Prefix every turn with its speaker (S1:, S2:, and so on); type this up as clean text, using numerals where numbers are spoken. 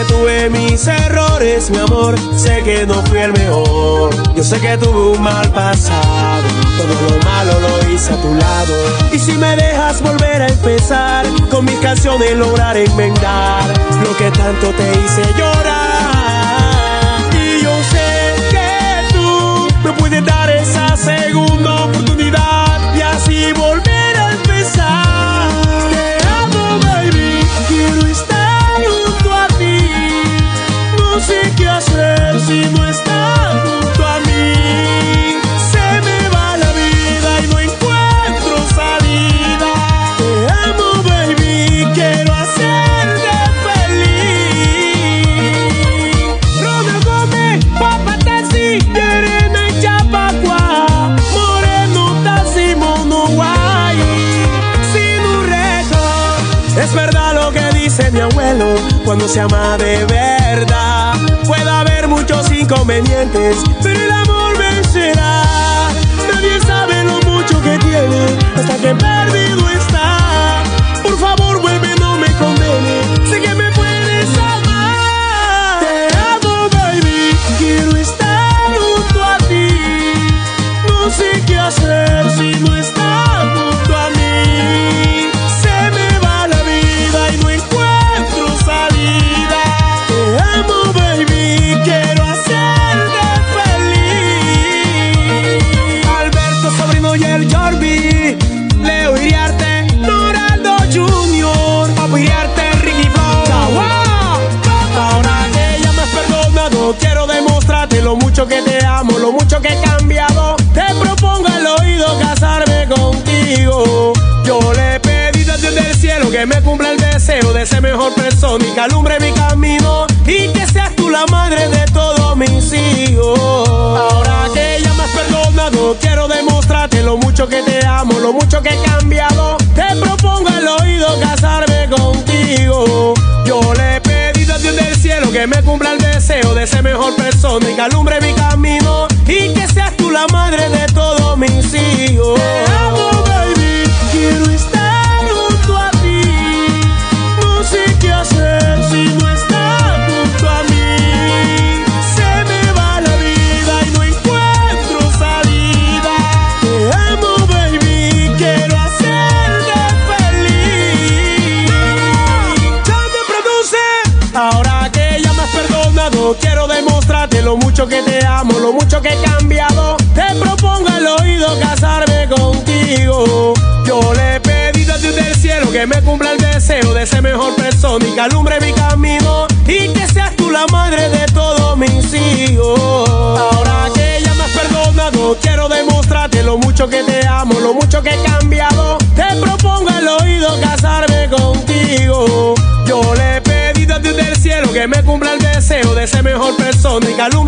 S1: tuve mis errores, mi amor, sé que no fui el mejor. Yo sé que tuve un mal pasado, todo lo malo lo hice a tu lado. Y si me dejas volver a empezar, con mis canciones lograr enmendar lo que tanto te hice llorar. Y yo sé que tú me puedes dar esa segunda oportunidad y así volver a empezar. Te amo, baby, quiero estar junto a ti. No sé qué hacer si no estás junto a mí. Se me va la vida y no encuentro salida. Te amo, baby, quiero hacerte feliz. Romeo Gómez, Papa Taxi, Yerena y Chapacua, Moreno Taxi, Mono Guay, sin un récord. Es verdad lo que dice mi abuelo, cuando se ama de verdad puede haber muchos inconvenientes, pero el amor vencerá. Nadie sabe lo mucho que tiene hasta que perdido está. Por favor, vuelve, no me condenes, sé que me puedes amar. Te amo, baby, quiero estar junto a ti. No sé qué hacer si no estás junto a mí. Se me va la vida y no encuentro salida. Te amo, baby, quiero hacerte feliz. Alberto Sobrino y el Jordi, Leo Iriarte, Noraldo Junior, Papo Iriarte, Ricky Flow. Ahora que ya me has perdonado, quiero demostrarte lo mucho que te amo, lo mucho que he cambiado. Te propongo al oído casarme contigo. Yo le pedí a Dios del cielo que me cumpla el deseo de ser mejor persona y que alumbre mi camino, y que seas tú la madre de todos mis hijos. Ahora que ya me has perdonado, quiero demostrarte lo mucho que te amo, lo mucho que he cambiado. Te propongo al oído casarme contigo. Yo le he pedido a Dios del cielo que me cumpla el deseo de ser mejor persona y que alumbre mi camino, y que seas tú la madre de todos mis hijos. Te amo, baby, quiero estar junto a ti. No sé qué hacer si no estás junto a mí. Se me va la vida y no encuentro salida. Te amo, baby, quiero hacerte feliz. Ya te produce. Ahora que ya me has perdonado, quiero demostrarte lo mucho que te amo, lo mucho que he cambiado. Te propongo al oído casarme contigo. Yo le he pedido a Dios del cielo que me cumpla el deseo de ser mejor persona y que alumbre mi camino, y que seas tú la madre de todos mis hijos. Ahora que ya me has perdonado, quiero demostrarte lo mucho que te amo, lo mucho que he cambiado. Te propongo al oído casarme contigo. Yo le he pedido a Dios del cielo que me cumpla el deseo de ser mejor persona y que alumbre